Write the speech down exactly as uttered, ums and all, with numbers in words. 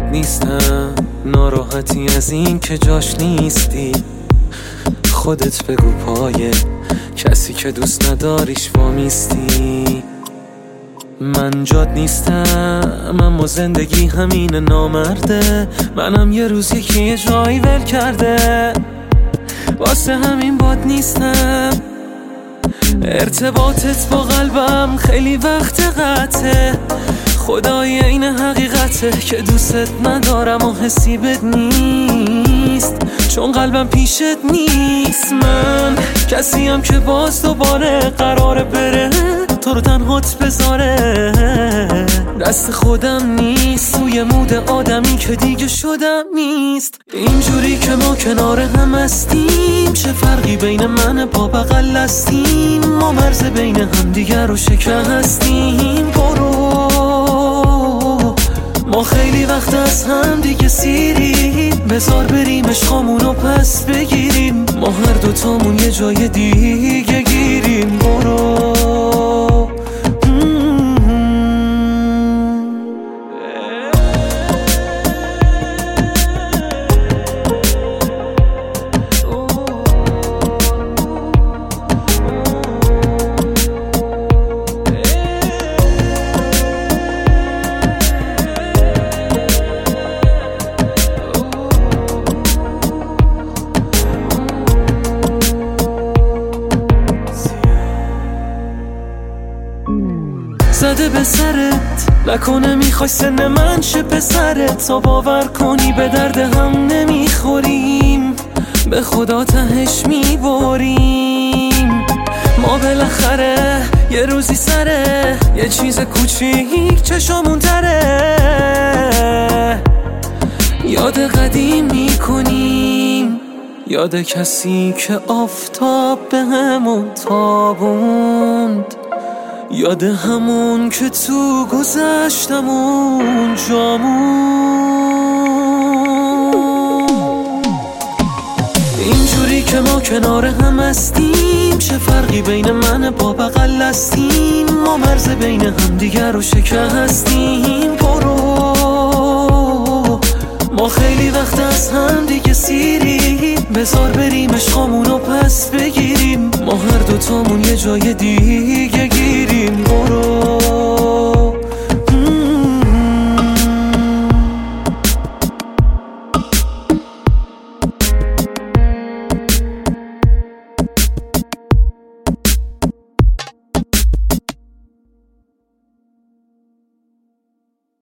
باد نیستم، ناراحتی از این که جاش نیستی. خودت بگو پای کسی که دوست نداریش وامیستی. من جاد نیستم اما زندگی همین نامرده. منم یه روز یکی یه جایی ول کرده، واسه همین باد نیستم. ارتباطت با قلبم خیلی وقت قطعه، خدای این حقیقته که دوست ندارم و حسی بد نیست، چون قلبم پیشت نیست. من کسیم که باز دوباره قراره بره تو رو تنهات بذاره. دست خودم نیست، توی مود آدمی که دیگه شدم نیست. اینجوری که ما کنار هم هستیم، چه فرقی بین من با بغل هستیم؟ ما مرز بین هم دیگر رو شکستیم. برو ما خیلی وقت از هم دیگه سیریم، بذار بریم عشقامونو پس بگیریم. ما هر دوتامون یه جای دیگه گیریم. برو زده به سرت، نکنه میخوای سن من شه پسرت. تا باور کنی به درد هم نمیخوریم، به خدا تهش میبریم. ما بالاخره یه روزی سره یه چیز کوچیک چشامون تره، یاد قدیم میکنیم، یاد کسی که آفتاب به همون تابوند، یاد همون که تو گذشتمون جامون. اینجوری که ما کنار هم هستیم، چه فرقی بین من با بغل هستیم؟ ما مرز بین هم دیگر رو شکستیم. برو ما خیلی وقت از هم دیگه سیریم، بذار بریم عشقامونو پس بگیریم. ما هر دوتامون یه جای دیگه